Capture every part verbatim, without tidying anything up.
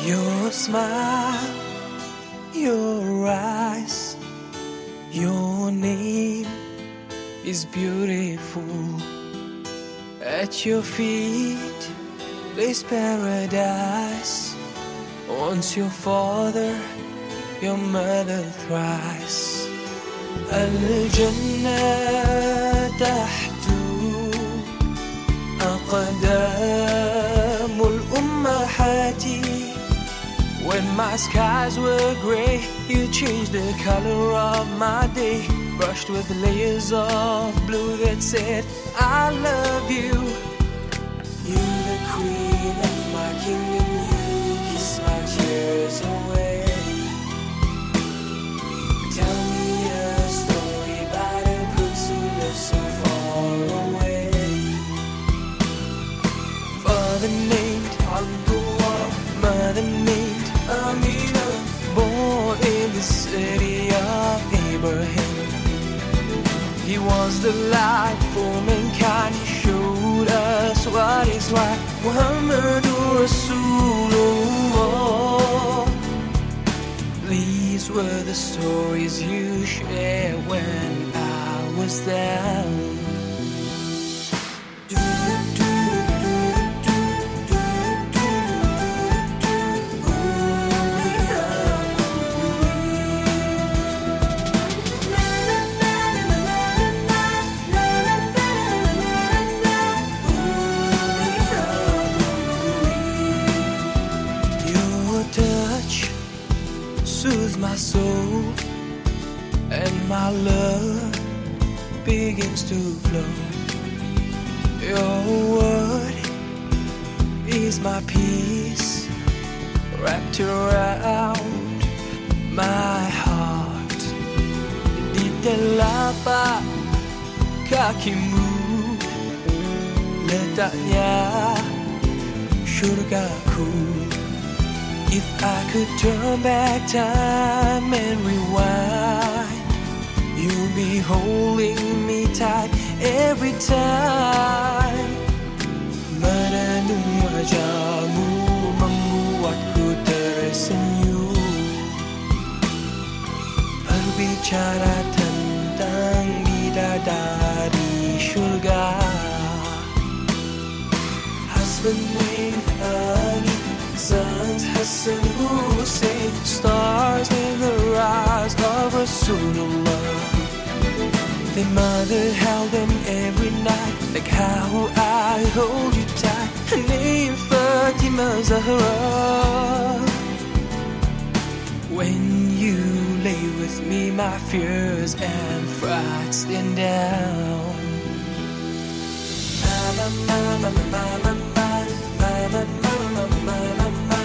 Your smile, your eyes, your name is beautiful. At your feet lays paradise. Once your father, your mother thrice. الجنة تحت أقدام الأمهات. When my skies were grey, you changed the color of my day. Brushed with layers of blue that said, I love you. You the queen of my kingdom, you kiss my tears away. Tell me a story about a prince who lives so far away. Father named Abdullah, mother named Amina, born in the city of Abraham. He was the light for mankind. He showed us what is right. Muhammadur Rasulullah. These were the stories you shared when I was down. Soothes my soul, and my love begins to flow. Your word is my peace, wrapped around my heart. Di telapak kakimu letaknya syurgaku. If I could turn back time and rewind, you'll be holding me tight every time. Menandung wajahmu membuatku tersenyum. Berbicara tentang bidadari syurga. Husband named Ali, sons Hassan, Hussein, stars in the rise of Rasulullah. Their mother held them every night, like how I hold you tight. Her name Fatima Zahra. When you lay with me, my fears and frights stand down. Mama, mama, mama, mama, mama, mama, mama, mama.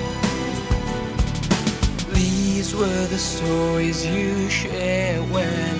These were the stories you shared when